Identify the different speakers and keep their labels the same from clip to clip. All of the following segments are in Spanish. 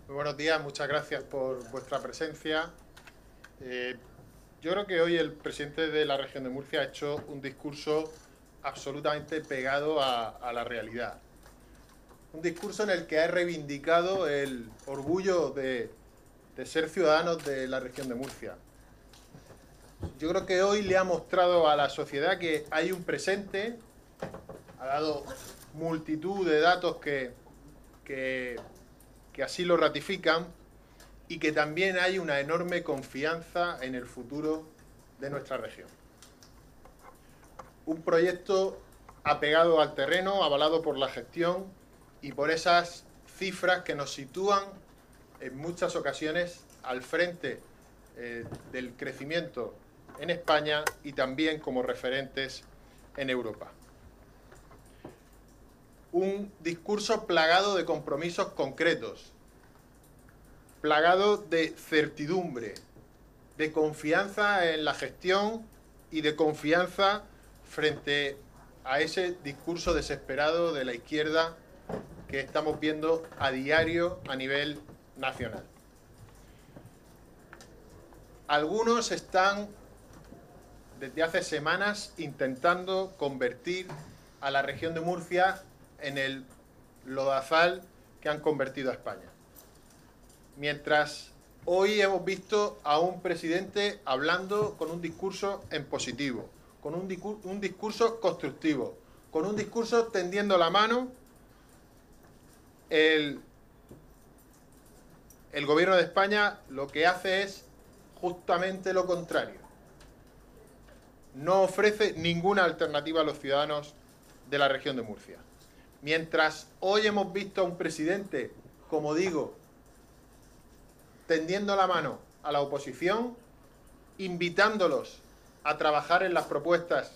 Speaker 1: Muy buenos días, muchas gracias por vuestra presencia. Yo creo que hoy el presidente de la región de Murcia ha hecho un discurso absolutamente pegado a la realidad. Un discurso en el que ha reivindicado el orgullo de ser ciudadanos de la región de Murcia. Yo creo que hoy le ha mostrado a la sociedad que hay un presente, ha dado multitud de datos que así lo ratifican, y que también hay una enorme confianza en el futuro de nuestra región. Un proyecto apegado al terreno, avalado por la gestión y por esas cifras que nos sitúan en muchas ocasiones al frente del crecimiento en España y también como referentes en Europa. Un discurso plagado de compromisos concretos, plagado de certidumbre, de confianza en la gestión y de confianza frente a ese discurso desesperado de la izquierda que estamos viendo a diario a nivel nacional. Algunos están desde hace semanas intentando convertir a la región de Murcia en el lodazal que han convertido a España. Mientras hoy hemos visto a un presidente hablando con un discurso en positivo, con un discurso constructivo, con un discurso tendiendo la mano, el gobierno de España lo que hace es justamente lo contrario. No ofrece ninguna alternativa a los ciudadanos de la región de Murcia. Mientras hoy hemos visto a un presidente, como digo, tendiendo la mano a la oposición, invitándolos a trabajar en las propuestas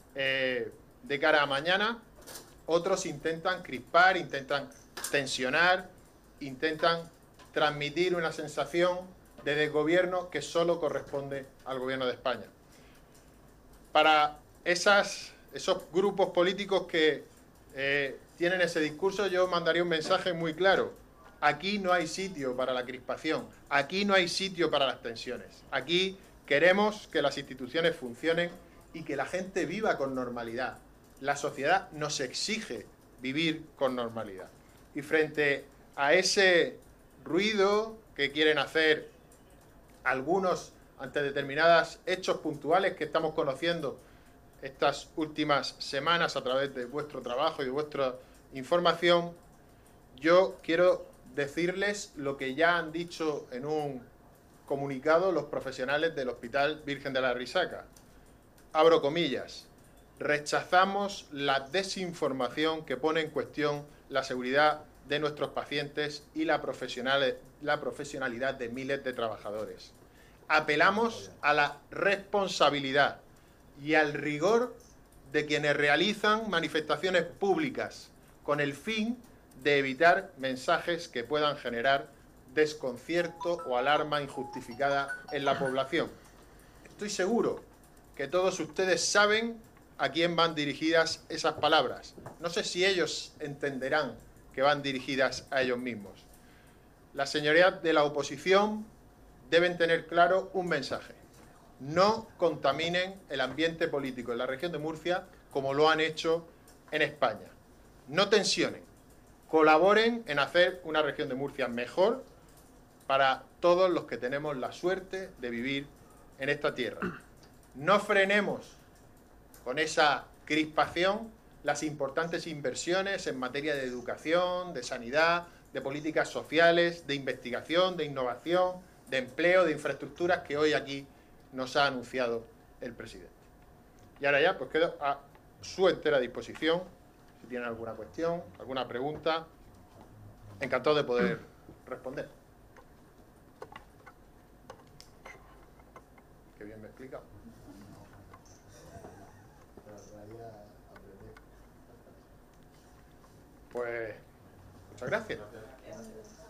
Speaker 1: de cara a mañana, otros intentan crispar, intentan tensionar, intentan transmitir una sensación de desgobierno que solo corresponde al gobierno de España. Para esos grupos políticos que tienen ese discurso, yo mandaría un mensaje muy claro. Aquí no hay sitio para la crispación, aquí no hay sitio para las tensiones. Aquí queremos que las instituciones funcionen y que la gente viva con normalidad. La sociedad nos exige vivir con normalidad. Y frente a ese ruido que quieren hacer algunos ante determinados hechos puntuales que estamos conociendo estas últimas semanas a través de vuestro trabajo y de vuestra información, yo quiero decirles lo que ya han dicho en un comunicado los profesionales del Hospital Virgen de la Risaca. Abro comillas: rechazamos la desinformación que pone en cuestión la seguridad de nuestros pacientes y la profesionalidad de miles de trabajadores. Apelamos a la responsabilidad y al rigor de quienes realizan manifestaciones públicas con el fin de evitar mensajes que puedan generar desconcierto o alarma injustificada en la población. Estoy seguro que todos ustedes saben a quién van dirigidas esas palabras. No sé si ellos entenderán que van dirigidas a ellos mismos. Las señorías de la oposición deben tener claro un mensaje: no contaminen el ambiente político en la región de Murcia como lo han hecho en España. No tensionen, colaboren en hacer una región de Murcia mejor para todos los que tenemos la suerte de vivir en esta tierra. No frenemos con esa crispación las importantes inversiones en materia de educación, de sanidad, de políticas sociales, de investigación, de innovación, de empleo, de infraestructuras que hoy aquí nos ha anunciado el presidente. Y ahora ya, pues quedo a su entera disposición. Si tienen alguna cuestión, alguna pregunta, encantado de poder responder. Qué bien me he explicado. Pues muchas gracias.